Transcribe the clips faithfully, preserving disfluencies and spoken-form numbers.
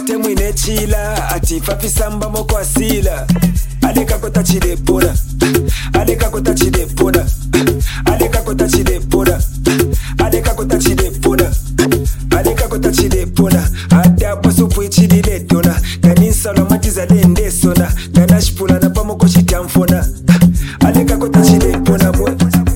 Mwanakwate mwine chila ati fafi samba moko asila. Aleka kota chide pona, aleka kota chide pona, aleka kota chide pona, aleka kota chide pona, aleka kota chide pona. Ada basu pui chidi le dona, kanin sala matiza le nde sona, kanash pula na pamoko chitamfona. Aleka kota chide pona mwe.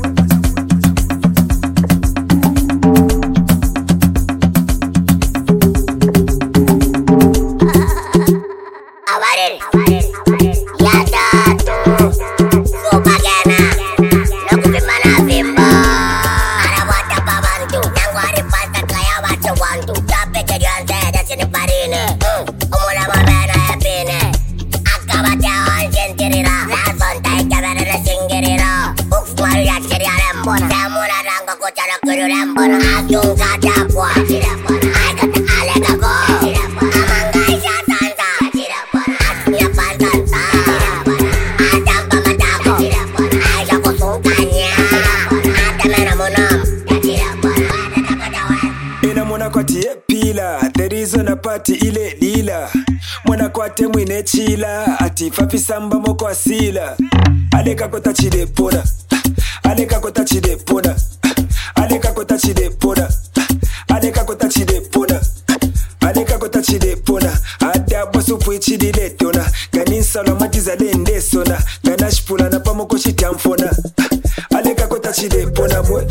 Party ile lila Mwanakwate mwine chila ati fafi samba moko asila. Aleka kota chide pona, aleka kota chide pona, aleka kota chide pona, aleka kota chide pona, aleka kota chide pona. Ada basu pui chidi le dona, kanin sala matiza le nde sona, kanash pula na pamoko chitamfona. Aleka kota chide pona mwe.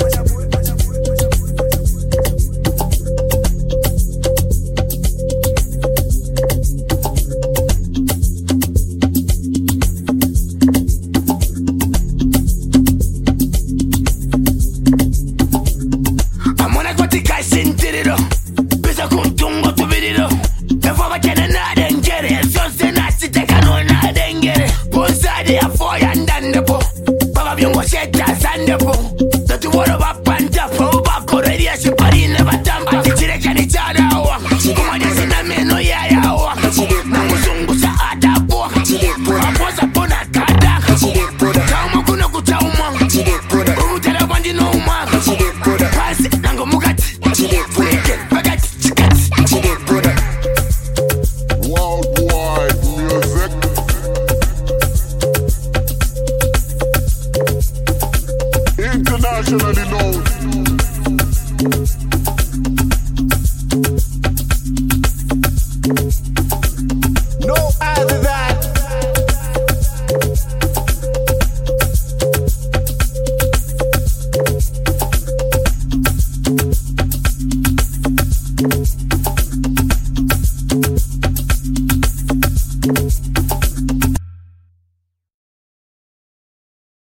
Baba byongo sheta sandepo